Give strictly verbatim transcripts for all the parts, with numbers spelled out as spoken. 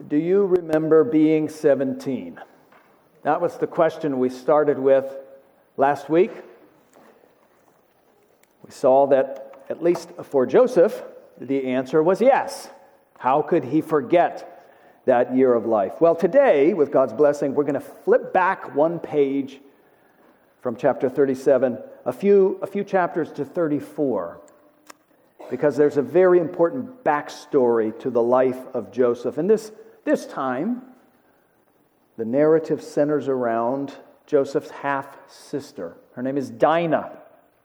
Do you remember being seventeen? That was the question we started with last week. We saw that, at least for Joseph, the answer was yes. How could he forget that year of life? Well, today, with God's blessing, we're going to flip back one page from chapter thirty-seven, a few, a few chapters to thirty-four, because there's a very important backstory to the life of Joseph. And this, this time, the narrative centers around Joseph's half-sister. Her name is Dinah.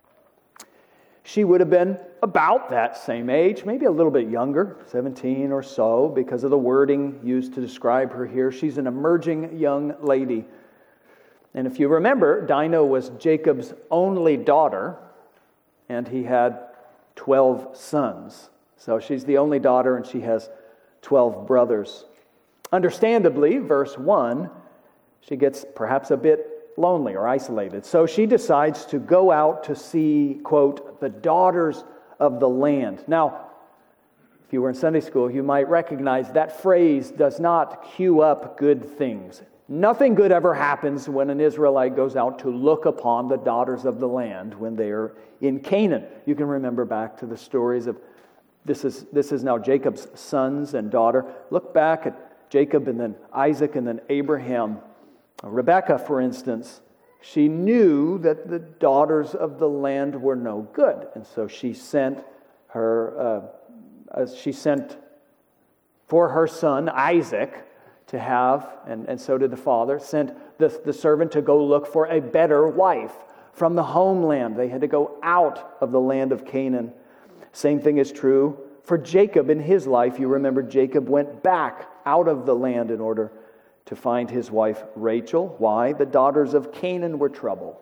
She would have been about that same age, maybe a little bit younger, seventeen or so, because of the wording used to describe her here. She's an emerging young lady. And if you remember, Dinah was Jacob's only daughter, and he had twelve sons. So she's the only daughter, and she has twelve brothers. Understandably, verse one, she gets perhaps a bit lonely or isolated. So she decides to go out to see, quote, the daughters of the land. Now, if you were in Sunday school, you might recognize that phrase does not cue up good things. Nothing good ever happens when an Israelite goes out to look upon the daughters of the land when they are in Canaan. You can remember back to the stories of, this is, this is now Jacob's sons and daughter. Look back at Jacob and then Isaac and then Abraham. Rebekah, for instance, she knew that the daughters of the land were no good, and so she sent her, uh, she sent for her son Isaac to have, and, and so did the father, sent the, the servant to go look for a better wife from the homeland. They had to go out of the land of Canaan. Same thing is true for Jacob in his life. You remember Jacob went back out of the land in order to find his wife Rachel. Why? The daughters of Canaan were trouble.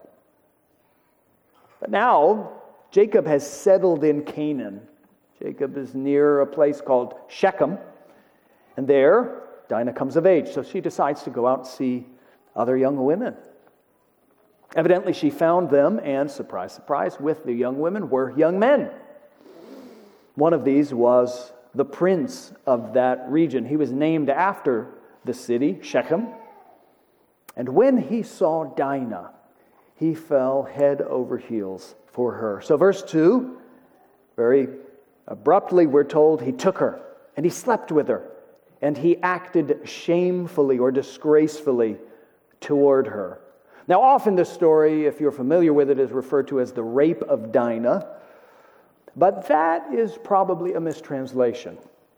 But now, Jacob has settled in Canaan. Jacob is near a place called Shechem. And there, Dinah comes of age. So she decides to go out and see other young women. Evidently, she found them, and surprise, surprise, with the young women were young men. One of these was the prince of that region. He was named after the city, Shechem. And when he saw Dinah, he fell head over heels for her. So verse two, very abruptly we're told he took her and he slept with her and he acted shamefully or disgracefully toward her. Now often this story, if you're familiar with it, is referred to as the rape of Dinah, but that is probably a mistranslation.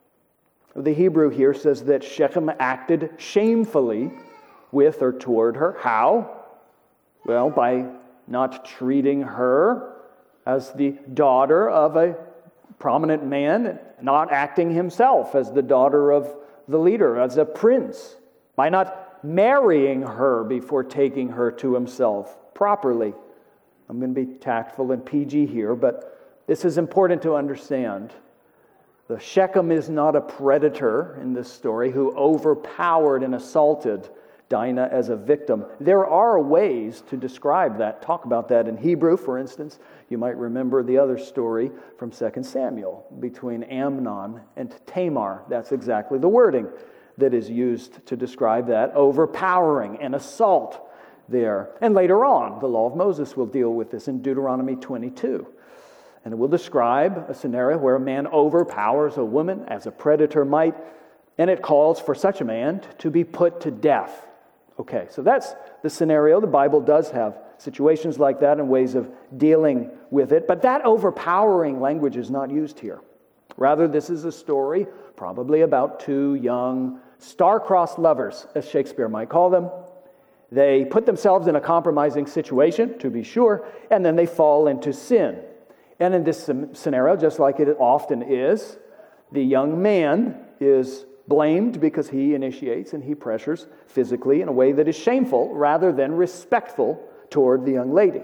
The Hebrew here says that Shechem acted shamefully with or toward her. How? Well, by not treating her as the daughter of a prominent man, not acting himself as the daughter of the leader, as a prince, by not marrying her before taking her to himself properly. I'm going to be tactful and P G here, but this is important to understand. The Shechem is not a predator in this story who overpowered and assaulted Dinah as a victim. There are ways to describe that, talk about that in Hebrew, for instance. You might remember the other story from Second Samuel between Amnon and Tamar. That's exactly the wording that is used to describe that overpowering and assault there. And later on, the law of Moses will deal with this in Deuteronomy twenty-two. And it will describe a scenario where a man overpowers a woman as a predator might, and it calls for such a man to be put to death. Okay, so that's the scenario. The Bible does have situations like that and ways of dealing with it, but that overpowering language is not used here. Rather, this is a story probably about two young star-crossed lovers, as Shakespeare might call them. They put themselves in a compromising situation, to be sure, and then they fall into sin. And in this scenario, just like it often is, the young man is blamed because he initiates and he pressures physically in a way that is shameful rather than respectful toward the young lady.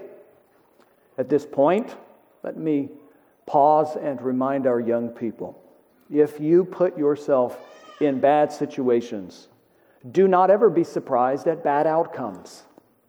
At this point, let me pause and remind our young people. If you put yourself in bad situations, do not ever be surprised at bad outcomes.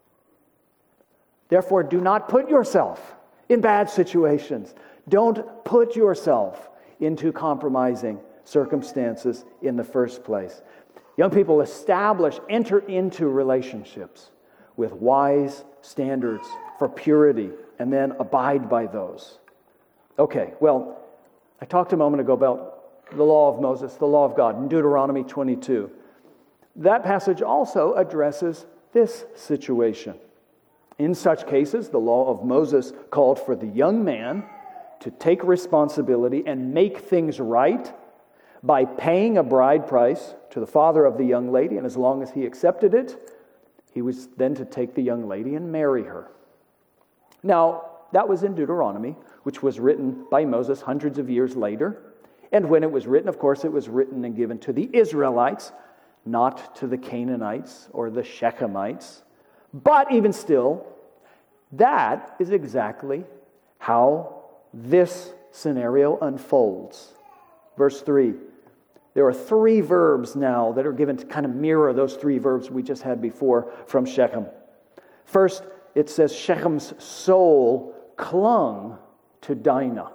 Therefore, do not put yourself in bad situations. Don't put yourself into compromising circumstances in the first place. Young people, establish, enter into relationships with wise standards for purity, and then abide by those. Okay, well, I talked a moment ago about the law of Moses, the law of God, in Deuteronomy twenty-two. That passage also addresses this situation. In such cases, the law of Moses called for the young man to take responsibility and make things right by paying a bride price to the father of the young lady, and as long as he accepted it, he was then to take the young lady and marry her. Now, that was in Deuteronomy, which was written by Moses hundreds of years later. And when it was written, of course, it was written and given to the Israelites, not to the Canaanites or the Shechemites. But even still, that is exactly how this scenario unfolds. Verse three. There are three verbs now that are given to kind of mirror those three verbs we just had before from Shechem. First, it says Shechem's soul clung to Dinah.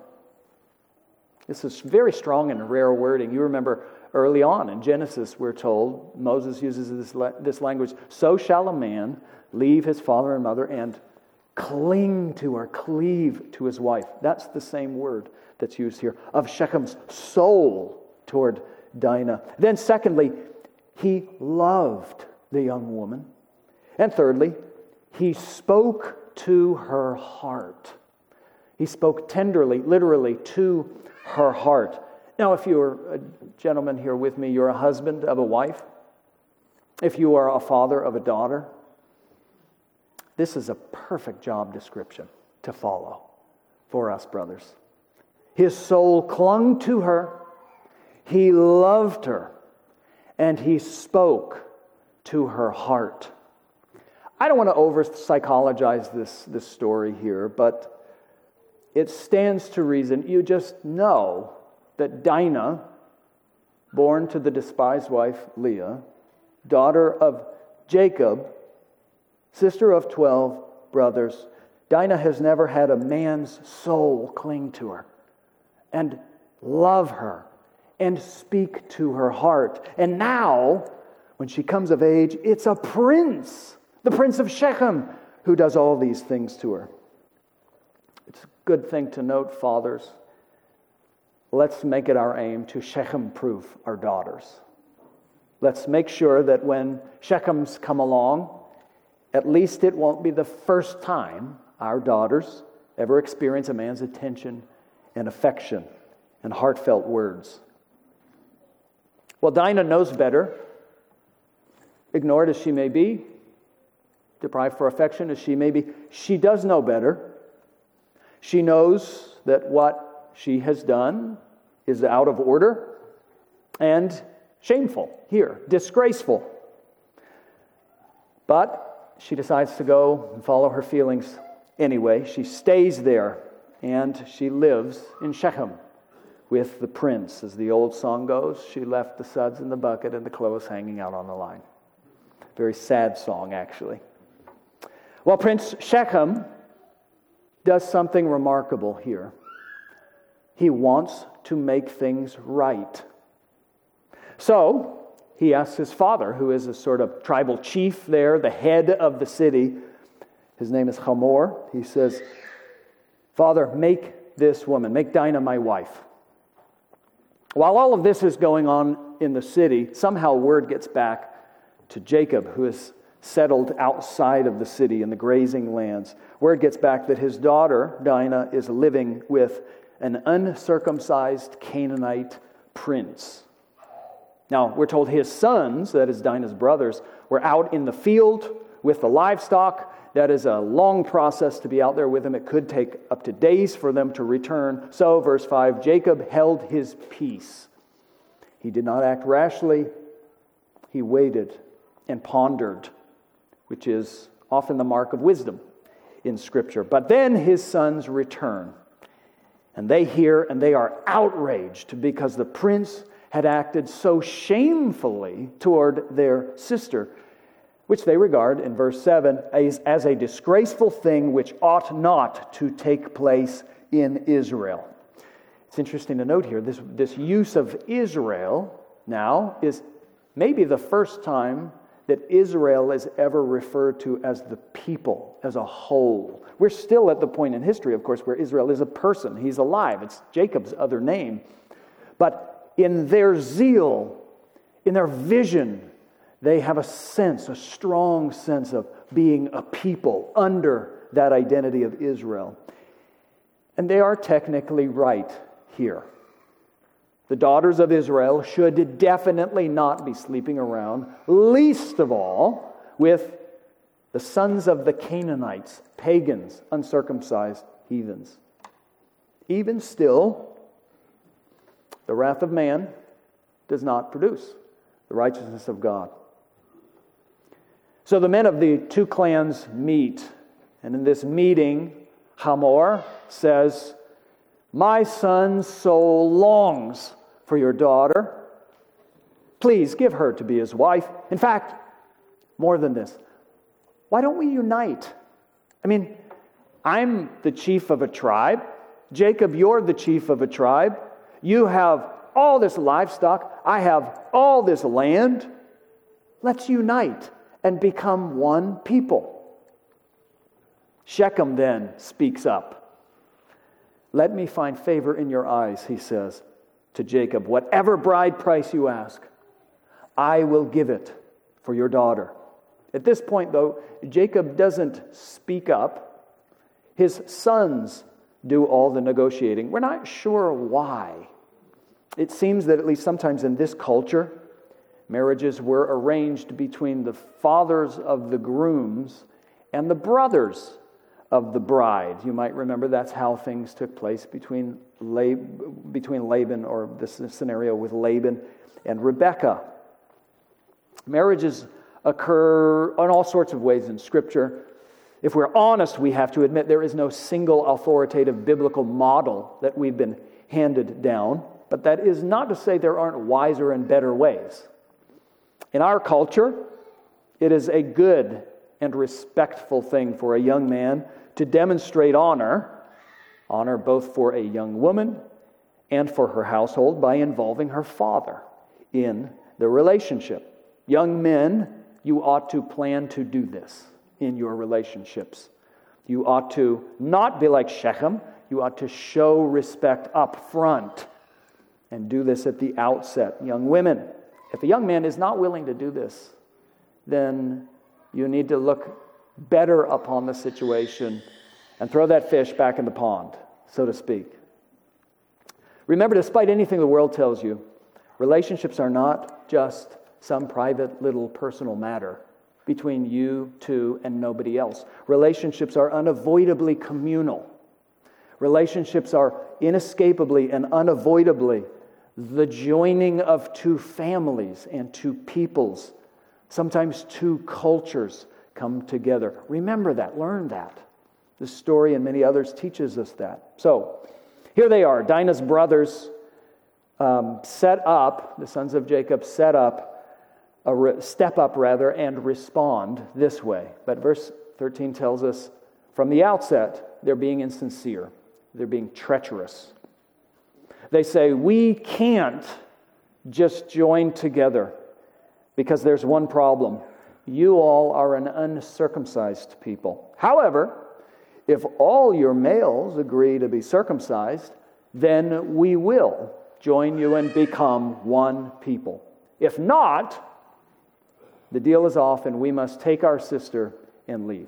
This is very strong and rare wording. You remember early on in Genesis, we're told, Moses uses this, this language, so shall a man leave his father and mother and cling to or cleave to his wife. That's the same word that's used here, of Shechem's soul toward Dinah. Then secondly, he loved the young woman. And thirdly, he spoke to her heart. He spoke tenderly, literally, to her heart. Now, if you're a gentleman here with me, you're a husband of a wife. If you are a father of a daughter, this is a perfect job description to follow for us, brothers. His soul clung to her, he loved her, and he spoke to her heart. I don't want to over-psychologize this, this story here, but it stands to reason. You just know that Dinah, born to the despised wife Leah, daughter of Jacob, sister of twelve brothers, Dinah has never had a man's soul cling to her and love her and speak to her heart. And now, when she comes of age, it's a prince, the prince of Shechem, who does all these things to her. It's a good thing to note, fathers. Let's make it our aim to Shechem-proof our daughters. Let's make sure that when Shechems come along, at least it won't be the first time our daughters ever experience a man's attention and affection and heartfelt words. Well, Dinah knows better. Ignored as she may be, deprived for affection as she may be, she does know better. She knows that what she has done is out of order and shameful here, disgraceful. But she decides to go and follow her feelings anyway. She stays there and she lives in Shechem with the prince. As the old song goes, she left the suds in the bucket and the clothes hanging out on the line. Very sad song, actually. Well, Prince Shechem does something remarkable here. He wants to make things right. So, he asks his father, who is a sort of tribal chief there, the head of the city. His name is Hamor. He says, Father, make this woman, make Dinah my wife. While all of this is going on in the city, somehow word gets back to Jacob, who is settled outside of the city in the grazing lands. Word gets back that his daughter, Dinah, is living with an uncircumcised Canaanite prince. Now, we're told his sons, that is Dinah's brothers, were out in the field with the livestock. That is a long process to be out there with them. It could take up to days for them to return. So, verse five, Jacob held his peace. He did not act rashly. He waited and pondered, which is often the mark of wisdom in Scripture. But then his sons return, and they hear and they are outraged because the prince had acted so shamefully toward their sister, which they regard in verse seven as, as a disgraceful thing which ought not to take place in Israel. It's interesting to note here, this, this use of Israel now is maybe the first time that Israel is ever referred to as the people, as a whole. We're still at the point in history, of course, where Israel is a person. He's alive. It's Jacob's other name. But in their zeal, in their vision, they have a sense, a strong sense of being a people under that identity of Israel. And they are technically right here. The daughters of Israel should definitely not be sleeping around, least of all with the sons of the Canaanites, pagans, uncircumcised heathens. Even still, the wrath of man does not produce the righteousness of God. So the men of the two clans meet, and in this meeting, Hamor says, "My son's soul longs for your daughter. Please give her to be his wife. In fact, more than this, why don't we unite? I mean, I'm the chief of a tribe. Jacob, you're the chief of a tribe. You have all this livestock. I have all this land. Let's unite and become one people." Shechem then speaks up. "Let me find favor in your eyes," he says to Jacob. "Whatever bride price you ask, I will give it for your daughter." At this point, though, Jacob doesn't speak up. His sons do all the negotiating. We're not sure why. It seems that at least sometimes in this culture, marriages were arranged between the fathers of the grooms and the brothers of the bride. You might remember that's how things took place between Lab- between Laban, or this scenario with Laban and Rebekah. Marriages occur in all sorts of ways in Scripture. If we're honest, we have to admit there is no single authoritative biblical model that we've been handed down, but that is not to say there aren't wiser and better ways. In our culture, it is a good and respectful thing for a young man to demonstrate honor, honor both for a young woman and for her household, by involving her father in the relationship. Young men, you ought to plan to do this in your relationships. You ought to not be like Shechem. You ought to show respect up front and do this at the outset. Young women, if a young man is not willing to do this, then you need to look better upon the situation and throw that fish back in the pond, so to speak. Remember, despite anything the world tells you, relationships are not just some private little personal matter between you two and nobody else. Relationships are unavoidably communal. Relationships are inescapably and unavoidably the joining of two families and two peoples. Sometimes two cultures come together. Remember that. Learn that. This story and many others teaches us that. So, here they are. Dinah's brothers um, set up, the sons of Jacob set up, a re- step up rather, and respond this way. But verse thirteen tells us from the outset, they're being insincere. They're being treacherous. They say, we can't just join together because there's one problem. You all are an uncircumcised people. However, if all your males agree to be circumcised, then we will join you and become one people. If not, the deal is off and we must take our sister and leave.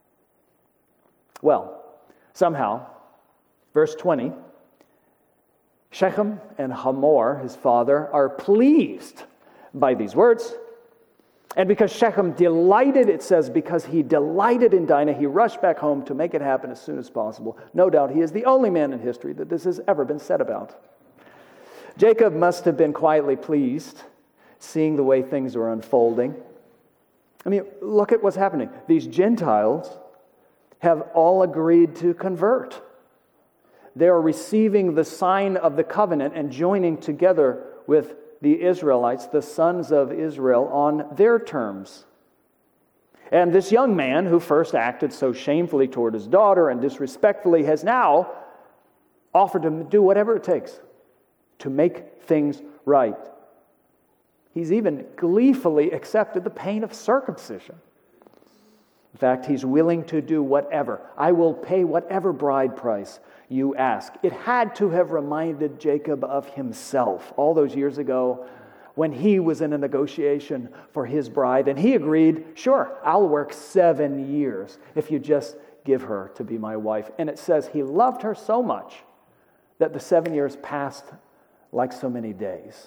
Well, somehow, verse twenty, Shechem and Hamor, his father, are pleased by these words. And because Shechem delighted, it says, because he delighted in Dinah, he rushed back home to make it happen as soon as possible. No doubt he is the only man in history that this has ever been said about. Jacob must have been quietly pleased, seeing the way things are unfolding. I mean, look at what's happening. These Gentiles have all agreed to convert. They are receiving the sign of the covenant and joining together with the Israelites, the sons of Israel, on their terms. And this young man, who first acted so shamefully toward his daughter and disrespectfully, has now offered to do whatever it takes to make things right. He's even gleefully accepted the pain of circumcision. In fact, he's willing to do whatever. I will pay whatever bride price you ask. It had to have reminded Jacob of himself all those years ago when he was in a negotiation for his bride. And he agreed, sure, I'll work seven years if you just give her to be my wife. And it says he loved her so much that the seven years passed like so many days.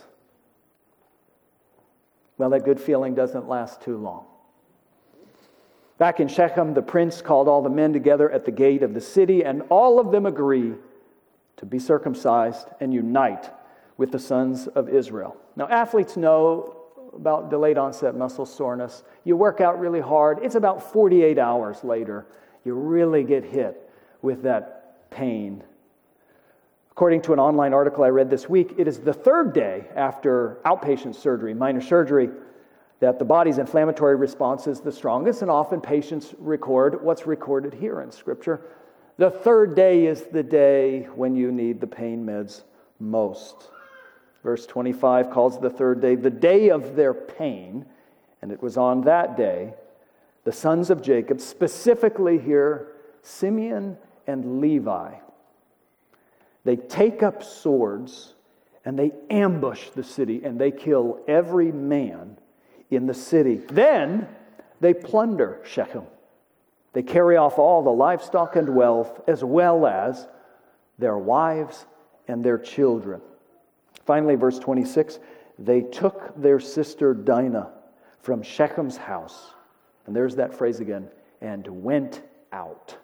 Well, that good feeling doesn't last too long. Back in Shechem, the prince called all the men together at the gate of the city, and all of them agree to be circumcised and unite with the sons of Israel. Now, athletes know about delayed onset muscle soreness. You work out really hard. It's about forty-eight hours later, you really get hit with that pain. According to an online article I read this week, it is the third day after outpatient surgery, minor surgery, that the body's inflammatory response is the strongest, and often patients record what's recorded here in Scripture. The third day is the day when you need the pain meds most. Verse twenty-five calls the third day the day of their pain, and it was on that day the sons of Jacob, specifically here Simeon and Levi, they take up swords and they ambush the city and they kill every man in the city. Then they plunder Shechem. They carry off all the livestock and wealth, as well as their wives and their children. Finally, verse twenty-six, they took their sister Dinah from Shechem's house, and there's that phrase again, and went out.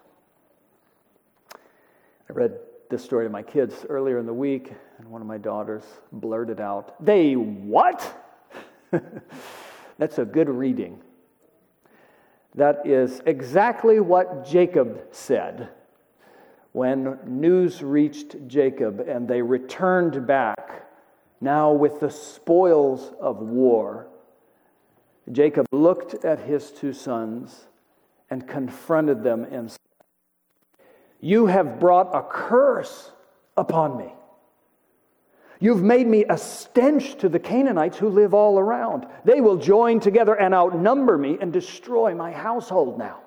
I read this story to my kids earlier in the week, and one of my daughters blurted out, "They what?" That's a good reading. That is exactly what Jacob said when news reached Jacob and they returned back, now with the spoils of war. Jacob looked at his two sons and confronted them and said, "You have brought a curse upon me. You've made me a stench to the Canaanites who live all around. They will join together and outnumber me and destroy my household now."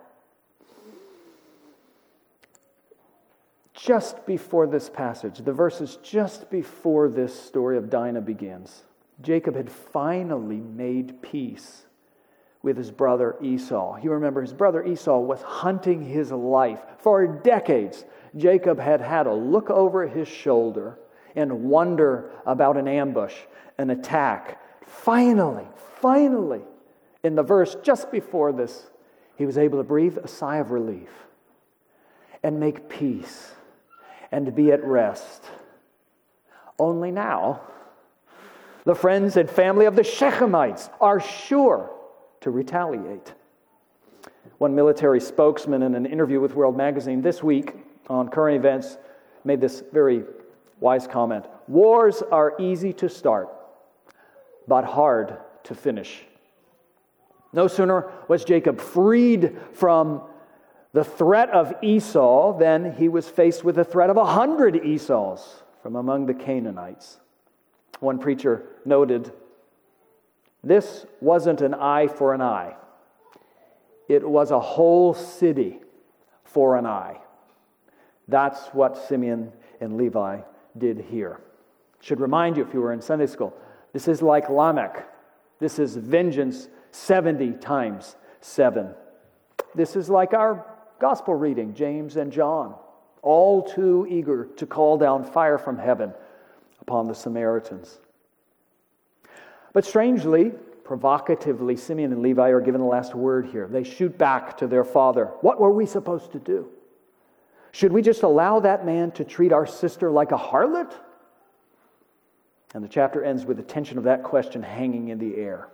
Just before this passage, the verses just before this story of Dinah begins, Jacob had finally made peace with his brother Esau. You remember his brother Esau was hunting his life. For decades, Jacob had had to look over his shoulder and wonder about an ambush, an attack. Finally, finally, in the verse just before this, he was able to breathe a sigh of relief and make peace and to be at rest. Only now, the friends and family of the Shechemites are sure to retaliate. One military spokesman in an interview with World Magazine this week on current events made this very wise comment. "Wars are easy to start, but hard to finish." No sooner was Jacob freed from the threat of Esau than he was faced with the threat of a hundred Esau's from among the Canaanites. One preacher noted, "This wasn't an eye for an eye. It was a whole city for an eye." That's what Simeon and Levi did here. Should remind you, if you were in Sunday school, this is like Lamech. This is vengeance seventy times seven. This is like our gospel reading, James and John, all too eager to call down fire from heaven upon the Samaritans. But strangely, provocatively, Simeon and Levi are given the last word here. They shoot back to their father. What were we supposed to do? Should we just allow that man to treat our sister like a harlot? And the chapter ends with the tension of that question hanging in the air.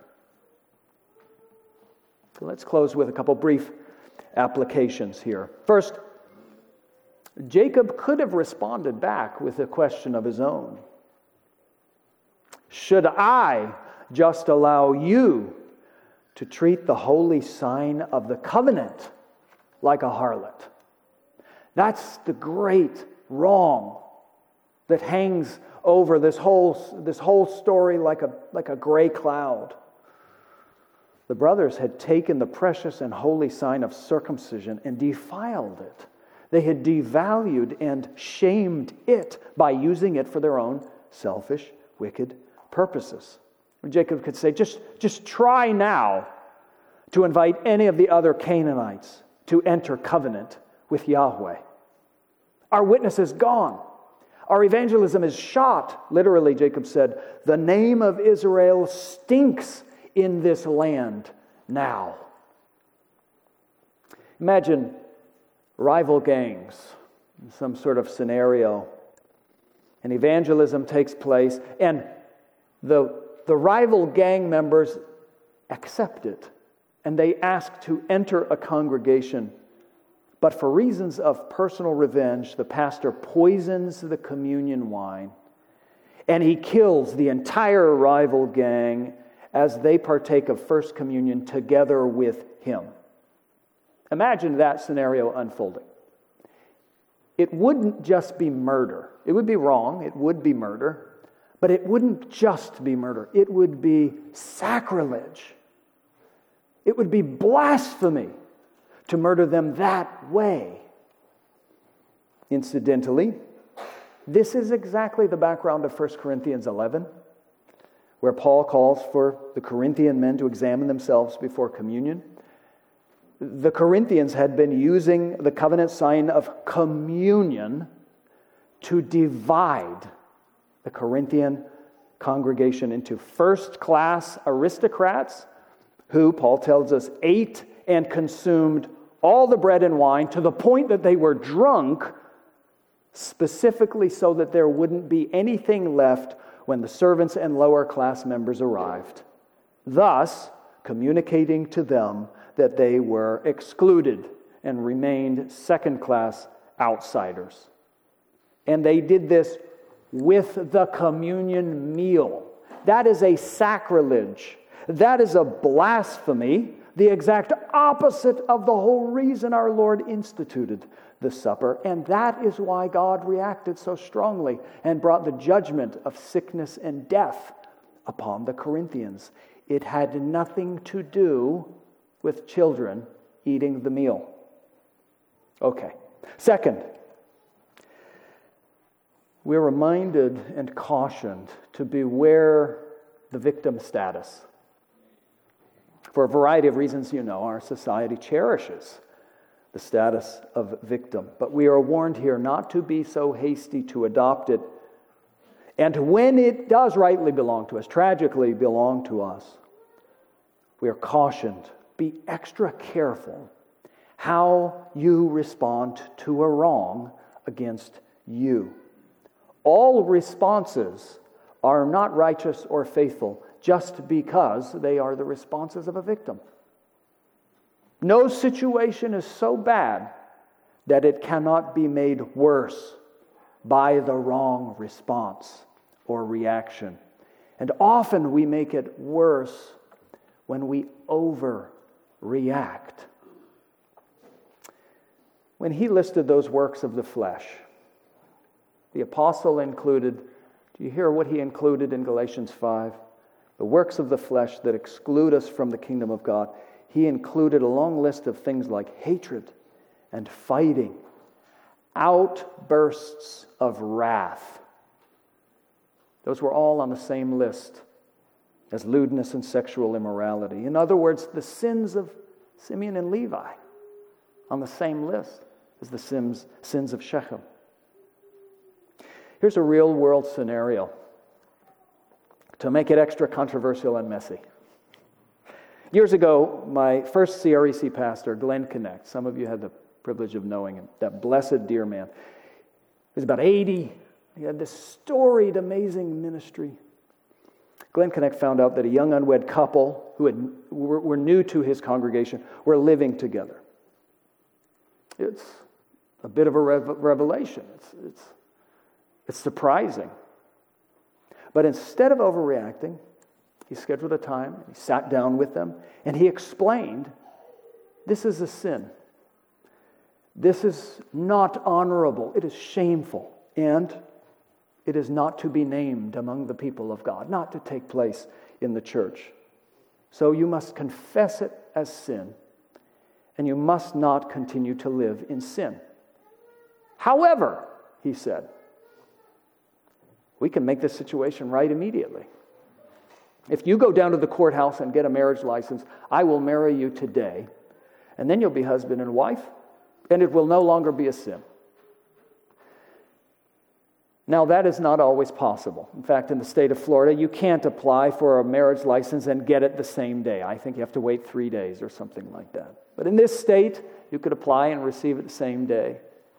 So let's close with a couple brief applications here. First, Jacob could have responded back with a question of his own. Should I just allow you to treat the holy sign of the covenant like a harlot? That's the great wrong that hangs over this whole, this whole story like a, like a gray cloud. The brothers had taken the precious and holy sign of circumcision and defiled it. They had devalued and shamed it by using it for their own selfish, wicked purposes. Jacob could say, just, just try now to invite any of the other Canaanites to enter covenant with Yahweh. Our witness is gone. Our evangelism is shot. Literally, Jacob said, the name of Israel stinks in this land now. Imagine rival gangs in some sort of scenario. And evangelism takes place, and the, the rival gang members accept it, and they ask to enter a congregation. But for reasons of personal revenge, the pastor poisons the communion wine, and he kills the entire rival gang as they partake of First Communion together with him. Imagine that scenario unfolding. It wouldn't just be murder. It would be wrong. It would be murder. But it wouldn't just be murder. It would be sacrilege. It would be blasphemy to murder them that way. Incidentally, this is exactly the background of First Corinthians eleven, where Paul calls for the Corinthian men to examine themselves before communion. The Corinthians had been using the covenant sign of communion to divide the Corinthian congregation into first-class aristocrats who, Paul tells us, ate and consumed all the bread and wine to the point that they were drunk, specifically so that there wouldn't be anything left when the servants and lower class members arrived, thus communicating to them that they were excluded and remained second-class outsiders. And they did this with the communion meal. That is a sacrilege. That is a blasphemy, the exact opposite of the whole reason our Lord instituted the supper. And that is why God reacted so strongly and brought the judgment of sickness and death upon the Corinthians. It had nothing to do with children eating the meal. Okay. Second, we're reminded and cautioned to beware the victim status. For a variety of reasons, you know, our society cherishes the status of victim. But we are warned here not to be so hasty to adopt it. And when it does rightly belong to us, tragically belong to us, we are cautioned. Be extra careful how you respond to a wrong against you. All responses are not righteous or faithful just because they are the responses of a victim. No situation is so bad that it cannot be made worse by the wrong response or reaction. And often we make it worse when we overreact. When he listed those works of the flesh, the apostle included, do you hear what he included in Galatians five? The works of the flesh that exclude us from the kingdom of God. He included a long list of things like hatred and fighting, outbursts of wrath. Those were all on the same list as lewdness and sexual immorality. In other words, the sins of Simeon and Levi on the same list as the sins, sins of Shechem. Here's a real-world scenario to make it extra controversial and messy. Years ago, my first C R E C pastor, Glenn Connect, some of you had the privilege of knowing him, that blessed dear man. He was about eighty. He had this storied, amazing ministry. Glenn Connect found out that a young unwed couple who had, were, were new to his congregation were living together. It's a bit of a rev- revelation. It's, it's, it's surprising. But instead of overreacting, he scheduled a time, he sat down with them, and he explained, this is a sin. This is not honorable. It is shameful. And It is not to be named among the people of God, not to take place in the church. So you must confess it as sin, and you must not continue to live in sin. However, he said, we can make this situation right immediately. If you go down to the courthouse and get a marriage license, I will marry you today, and then you'll be husband and wife, and it will no longer be a sin. Now, that is not always possible. In fact, in the state of Florida, you can't apply for a marriage license and get it the same day. I think you have to wait three days or something like that. But in this state, you could apply and receive it the same day.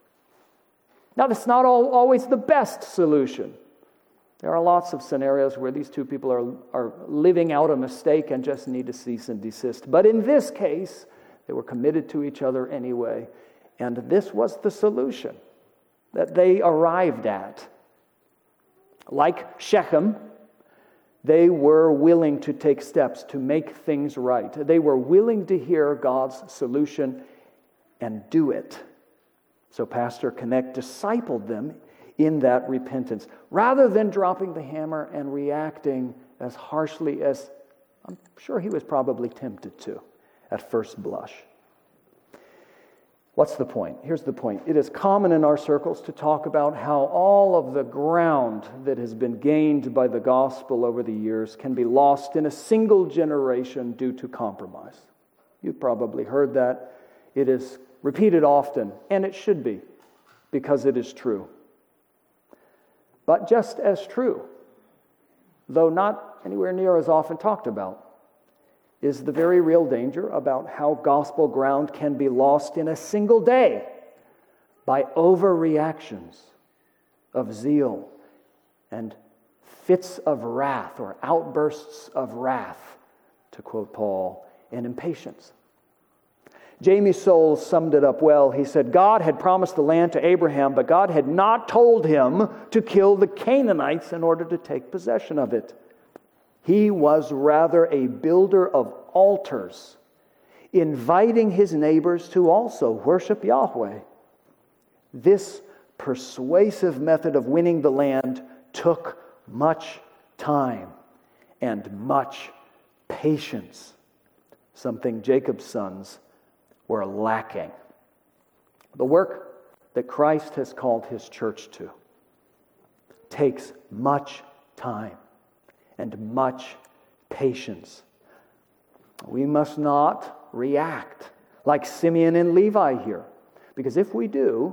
Now, that's not all, always the best solution. There are lots of scenarios where these two people are, are living out a mistake and just need to cease and desist. But in this case, they were committed to each other anyway. And this was the solution that they arrived at. Like Shechem, they were willing to take steps to make things right. They were willing to hear God's solution and do it. So Pastor Connect discipled them in that repentance, rather than dropping the hammer and reacting as harshly as I'm sure he was probably tempted to at first blush. What's the point? Here's the point. It is common in our circles to talk about how all of the ground that has been gained by the gospel over the years can be lost in a single generation due to compromise. You've probably heard that. It is repeated often, and it should be, because it is true. But just as true, though not anywhere near as often talked about, is the very real danger about how gospel ground can be lost in a single day by overreactions of zeal and fits of wrath or outbursts of wrath, to quote Paul, and impatience. Jamie Soules summed it up well. He said, God had promised the land to Abraham, but God had not told him to kill the Canaanites in order to take possession of it. He was rather a builder of altars, inviting his neighbors to also worship Yahweh. This persuasive method of winning the land took much time and much patience, something Jacob's sons were lacking. The work that Christ has called his church to takes much time and much patience. We must not react like Simeon and Levi here, because if we do,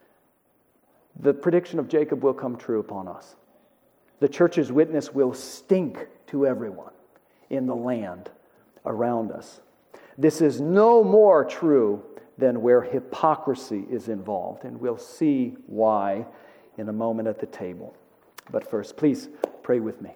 the prediction of Jacob will come true upon us. The church's witness will stink to everyone in the land around us. This is no more true than where hypocrisy is involved, and we'll see why in a moment at the table. But first, please pray with me.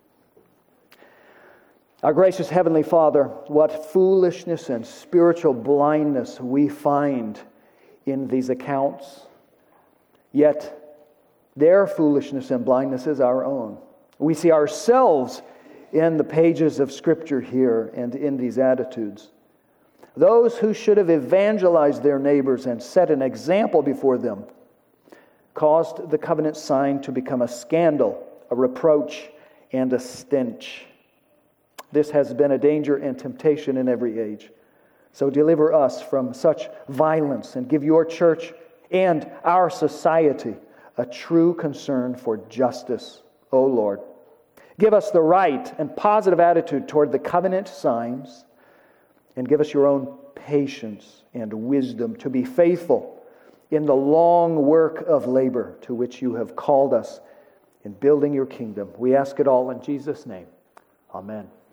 Our gracious Heavenly Father, what foolishness and spiritual blindness we find in these accounts, yet their foolishness and blindness is our own. We see ourselves in the pages of Scripture here and in these attitudes. Those who should have evangelized their neighbors and set an example before them caused the covenant sign to become a scandal, a reproach, and a stench. This has been a danger and temptation in every age. So deliver us from such violence and give your church and our society a true concern for justice, O Lord. Give us the right and positive attitude toward the covenant signs, and give us your own patience and wisdom to be faithful in the long work of labor to which you have called us in building your kingdom. We ask it all in Jesus' name. Amen.